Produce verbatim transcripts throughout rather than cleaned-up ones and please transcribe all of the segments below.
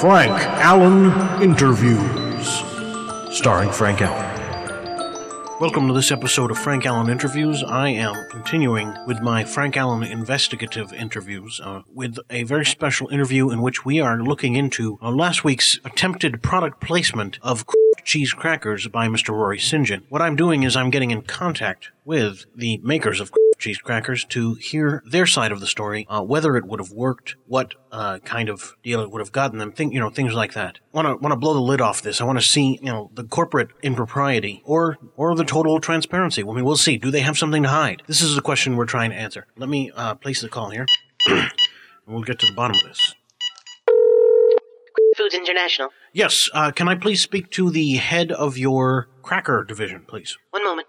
Frank Allen Interviews, starring Frank Allen. Welcome to this episode of Frank Allen Interviews. I am continuing with my Frank Allen investigative interviews uh, with a very special interview in which we are looking into uh, last week's attempted product placement of cheese crackers by Mister Rory Saint John. What I'm doing is I'm getting in contact with the makers of cheese crackers to hear their side of the story, uh, whether it would have worked, what uh, kind of deal it would have gotten them, think, you know, things like that. Want to want to blow the lid off this. I want to see, you know, the corporate impropriety or or the total transparency. I mean, we'll see. Do they have something to hide? This is the question we're trying to answer. Let me uh, place the call here, and we'll get to the bottom of this. Foods International. Yes, uh, can I please speak to the head of your cracker division, please? One moment.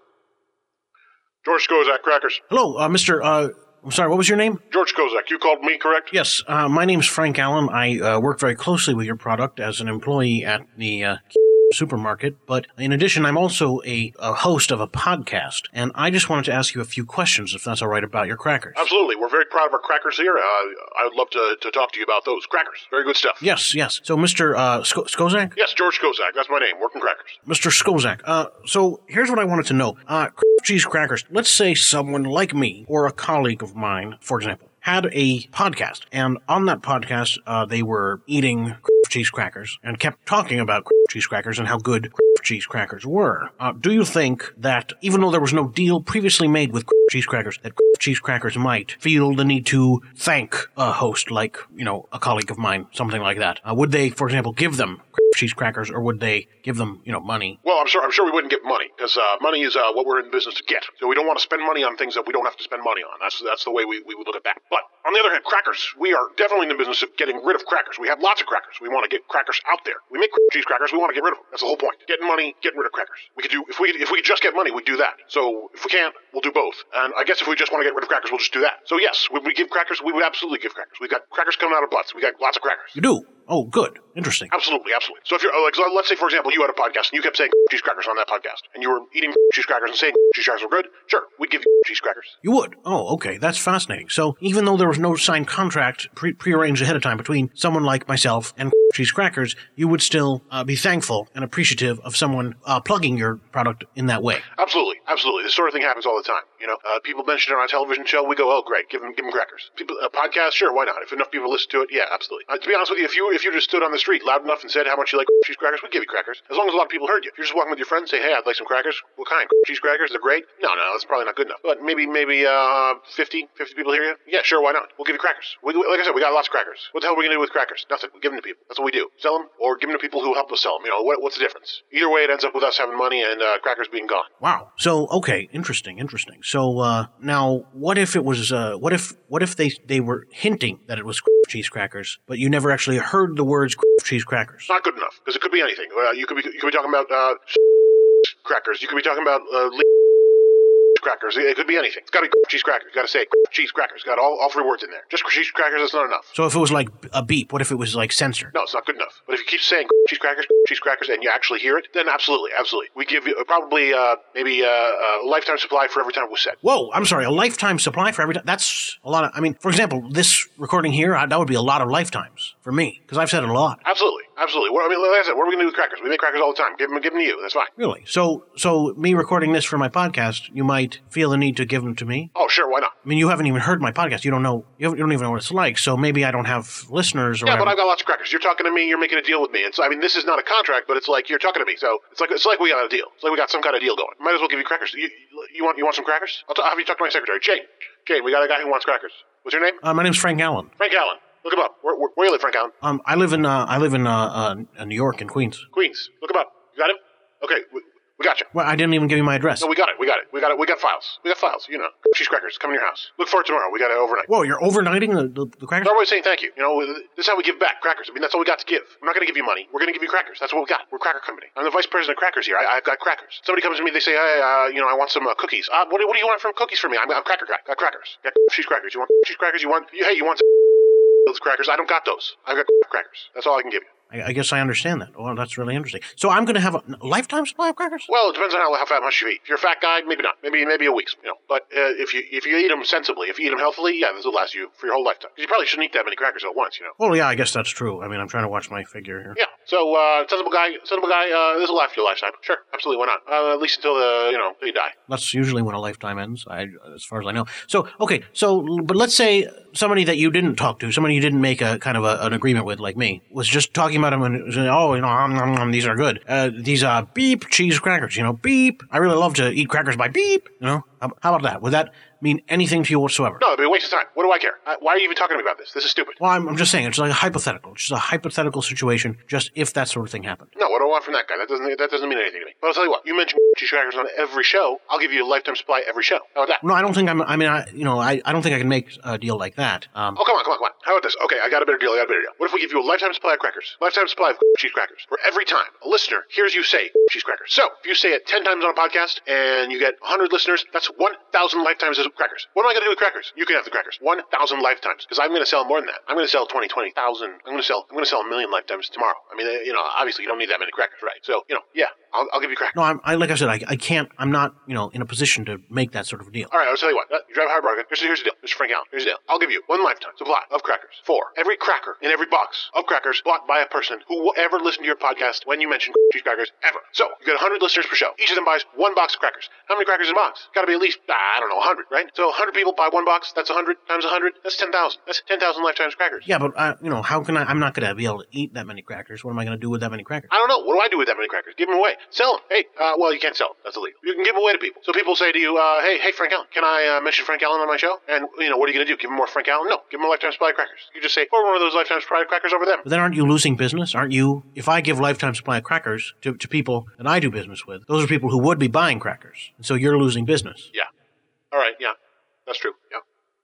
George Kozak, Crackers. Hello, uh, Mister Uh, I'm sorry, what was your name? George Kozak, you called me, correct? Yes, uh, my name's Frank Allen. I uh, work very closely with your product as an employee at the uh, supermarket, but in addition, I'm also a, a host of a podcast, and I just wanted to ask you a few questions, if that's all right, about your crackers. Absolutely. We're very proud of our crackers here. Uh, I would love to, to talk to you about those crackers. Very good stuff. Yes, yes. So, Mister Uh, Sko- Skozak? Yes, George Kozak. That's my name. Working crackers. Mister Skozak, uh, so here's what I wanted to know. Uh, cheese crackers. Let's say someone like me, or a colleague of mine, for example, had a podcast, and on that podcast, uh, they were eating cheese crackers and kept talking about cheese crackers and how good cheese crackers were. Uh, do you think that, even though there was no deal previously made with cheese crackers, that cheese crackers might feel the need to thank a host like, you know, a colleague of mine, something like that? Uh, would they, for example, give them cheese crackers, or would they give them, you know, money? Well, I'm sure I'm sure we wouldn't give money, because uh, money is uh, what we're in the business to get. So we don't want to spend money on things that we don't have to spend money on. That's that's the way we, we would look at that. But on the other hand, crackers, we are definitely in the business of getting rid of crackers. We have lots of crackers. We want to get crackers out there. We make cheese crackers. We want to get rid of them. That's the whole point. Getting money, getting rid of crackers. We could do if we if we could just get money, we'd do that. So if we can't, we'll do both. And I guess if we just want to get rid of crackers, we'll just do that. So yes, would we give crackers? We would absolutely give crackers. We've got crackers coming out of butts. We got lots of crackers. You do? Oh, good. Interesting. Absolutely, absolutely. So if you're, like, so let's say, for example, you had a podcast and you kept saying cheese crackers on that podcast, and you were eating cheese crackers and saying cheese crackers were good, sure, we'd give you cheese crackers. You would? Oh, okay. That's fascinating. So even though there was no signed contract pre- prearranged ahead of time between someone like myself and cheese crackers, you would still uh, be thankful and appreciative of someone uh, plugging your product in that way. Absolutely, absolutely. This sort of thing happens all the time. You know, uh, people mention it on a television show, we go, oh, great, give them, give them crackers. People, a podcast, sure, why not? If enough people listen to it, yeah, absolutely. Uh, to be honest with you, if you if you just stood on the street loud enough and said how much you like cheese crackers, we'd give you crackers. As long as a lot of people heard you. If you're just walking with your friends and say, hey, I'd like some crackers. What kind? Cheese crackers? They're great? No, no, that's probably not good enough. But maybe, maybe, uh, fifty, fifty people hear you? Yeah, sure, why not? We'll give you crackers. We, like I said, we got lots of crackers. What the hell are we going to do with crackers? Nothing. We give them to people. That's what we do. Sell them or give them to people who help us sell them. You know, what, what's the difference? Either way, it ends up with us having money and uh, crackers being gone. Wow. So, okay, interesting, interesting. So, uh, now, what if it was, uh, what if, what if they, they were hinting that it was cheese crackers, but you never actually heard the words cheese crackers? Not good enough, because it could be anything. Uh, you could be, you could be talking about, uh, crackers. You could be talking about, uh, crackers. It could be anything. It's got to be cheese crackers. You got to say cheese crackers. Got all, all three words in there. Just cheese crackers, that's not enough. So if it was like a beep, what if it was like censored? No, it's not good enough. But if you keep saying cheese crackers, cheese crackers, and you actually hear it, then absolutely, absolutely. We give you probably uh, maybe uh, a lifetime supply for every time it was said. Whoa, I'm sorry, a lifetime supply for every time? That's a lot of, I mean, for example, this recording here, I, that would be a lot of lifetimes for me, because I've said it a lot. Absolutely, absolutely. What, I mean, like I said, what are we going to do with crackers? We make crackers all the time. Give them, give them to you. That's fine. Really? So, so me recording this for my podcast, you might feel the need to give them to me? Oh, sure, why not? I mean, you haven't even heard my podcast. You don't know, you, you don't even know what it's like, so maybe I don't have listeners or Yeah, whatever. but I've got lots of crackers. You're talking to me, you're making a deal with me. And so, I mean, this is not a contract, but it's like you're talking to me. So it's like it's like we got a deal. It's like we got some kind of deal going. Might as well give you crackers. You, you want you want some crackers? I'll, t- I'll have you talk to my secretary. Jane, Jane, we got a guy who wants crackers. What's your name? Uh, my name's Frank Allen. Frank Allen. Look him up. Where, where, where you live, Frank Allen? Um, I live in, uh, I live in, uh, uh, New York, in Queens. Queens. Look him up. You got him? Okay, we, we got you. Well, I didn't even give you my address. No, we got it. We got it. We got it. We got files. We got files. You know, cheese crackers coming to your house. Look for it tomorrow. We got it overnight. Whoa, you're overnighting the, the, the crackers? They're always saying thank you. You know, this is how we give back crackers. I mean, that's all we got to give. I'm not going to give you money. We're going to give you crackers. That's what we got. We're a cracker company. I'm the vice president of crackers here. I, I've got crackers. Somebody comes to me, they say, hey, uh, you know, I want some uh, cookies. Uh, what, do, what do you want from cookies for me? I'm, I'm cracker guy. Got crackers. Got cheese crackers. You want cheese crackers? You want? Hey, you want those crackers? I don't got those. I've got crackers. That's all I can give you. I, I guess I understand that. Well, that's really interesting. So I'm going to have a lifetime supply of crackers? Well, it depends on how, how fat much you eat. If you're a fat guy, maybe not. Maybe maybe a week, you know. But uh, if you if you eat them sensibly, if you eat them healthily, yeah, this will last you for your whole lifetime. Because you probably shouldn't eat that many crackers at once, you know. Well, yeah, I guess that's true. I mean, I'm trying to watch my figure here. Yeah. So, uh, sensible guy, sensible guy, uh, this will last you a lifetime. Sure, absolutely, why not? Uh, at least until the, you know, until you die. That's usually when a lifetime ends, I, as far as I know. So, okay, so, but let's say somebody that you didn't talk to, somebody you didn't make a kind of a, an agreement with, like me, was just talking about them and saying, oh, you know, um, um, um, these are good. Uh, these uh, beep cheese crackers, you know, beep. I really love to eat crackers by beep, you know. How, how about that? Would that mean anything to you whatsoever? No, it'd be a waste of time. What do I care? Uh, why are you even talking to me about this? This is stupid. Well, I'm, I'm just saying, it's like a hypothetical. It's just a hypothetical situation, just if that sort of thing happened. No, what do I want from that guy? That doesn't that doesn't mean anything to me. But I'll tell you what, you mentioned cheese crackers on every show. I'll give you a lifetime supply every show. How about that? No, I don't think I'm, I mean, I, you know, I, I don't think I can make a deal like that. Um, oh, come on, come on, come on. How about this? Okay, I got a better deal, I got a better deal. What if we give you a lifetime supply of crackers? Lifetime supply of cheese crackers. For every time a listener hears you say cheese crackers. So, if you say it ten times on a podcast and you get one hundred listeners, that's one thousand lifetimes of crackers. What am I going to do with crackers? You can have the crackers. one thousand lifetimes. Because I'm going to sell more than that. I'm going to sell twenty, twenty thousand. I'm going to sell, I'm going to sell a million lifetimes tomorrow. I mean, you know, obviously you don't need that many crackers, right? So, you know, yeah, I'll, I'll give you crackers. No, I'm, I, like I said, I, I can't, I'm not, you know, in a position to make that sort of deal. All right, I'll tell you what. You drive a hard bargain. Here's, here's the deal. Mister Frank Allen. Here's the deal. I'll give you one lifetime supply of crackers for every cracker in every box of crackers bought by a person who will ever listen to your podcast when you mention cheese crackers ever. So, you get one hundred listeners per show. Each of them buys one box of crackers. How many crackers in a box? Got to be at least, I don't know, one hundred, right? So, one hundred people buy one box. That's one hundred times one hundred. That's ten thousand. That's ten thousand lifetimes crackers. Yeah, but, uh, you know, how can I, I'm not going to be able to eat that many crackers. What am I going to do with that many crackers? I don't know. What do I do with that many crackers? Give them away. Sell them. Hey, uh, well, you can't sell them. That's illegal. You can give them away to people. So people say to you, uh, hey, hey, Frank Allen, can I uh, mention Frank Allen on my show? And, you know, what are you going to do? Give them more Frank Allen? No. Give them a lifetime supply of crackers. You just say, pour one of those lifetime supply of crackers over them. But then aren't you losing business? Aren't you, if I give lifetime supply of crackers to, to people that I do business with, those are people who would be buying crackers. And so you're losing business. Yeah. All right, yeah. That's true, yeah.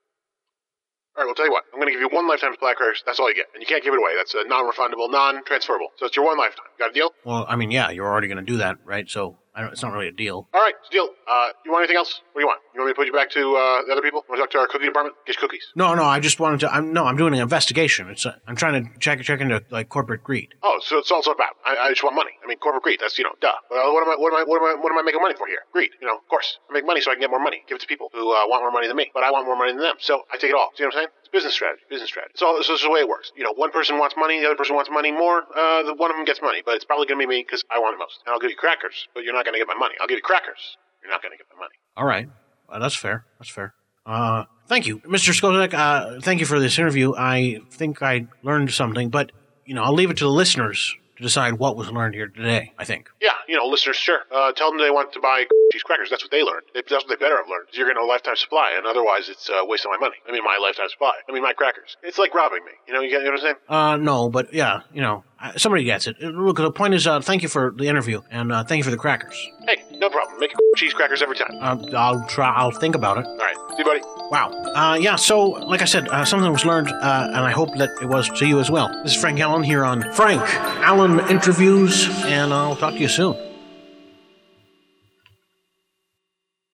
All right, well, tell you what. I'm going to give you one lifetime supply of crackers. That's all you get. And you can't give it away. That's a non-refundable, non-transferable. So it's your one lifetime. Got a deal? Well, I mean, yeah, you're already going to do that, right? So I don't, it's not really a deal. All right, it's a deal. Uh, you want anything else? What do you want? You want me to put you back to uh, the other people? Want to talk to our cookie department? Get your cookies. No, no, I just wanted to, I'm, no, I'm doing an investigation. It's a, I'm trying to check, check into, like, corporate greed. Oh, so it's also about, I, I just want money. I mean, corporate greed, that's, you know, duh. Well, what am I, what am I, what am I, what am I making money for here? Greed, you know, of course. I make money so I can get more money. Give it to people who uh, want more money than me. But I want more money than them. So I take it all. See what I'm saying? It's business strategy, business strategy. So this is the way it works. You know, one person wants money, the other person wants money more, uh, the one of them gets money. But it's probably going to be me because I want it most. And I'll give you crackers, but you're not going to get my money. I'll give you crackers. You're not going to get my money. All right. Uh, that's fair. That's fair. Uh, thank you. Mister Skozek, uh, thank you for this interview. I think I learned something, but, you know, I'll leave it to the listeners to decide what was learned here today, I think. Yeah, you know, listeners, sure. Uh, tell them they want to buy cheese crackers. That's what they learned. They, that's what they better have learned. You're getting a lifetime supply, and otherwise it's a uh, waste of my money. I mean, my lifetime supply. I mean, my crackers. It's like robbing me. You know, you, get, you know what I'm saying? Uh, no, but yeah, you know, somebody gets it. Look, the point is, uh, thank you for the interview, and uh, thank you for the crackers. Hey, no problem. Make cheese crackers every time. Uh, I'll try. I'll think about it. All right. See you, buddy. Wow. Uh, yeah, so, like I said, uh, something was learned, uh, and I hope that it was to you as well. This is Frank Allen here on Frank Allen Interviews, and I'll talk to you soon.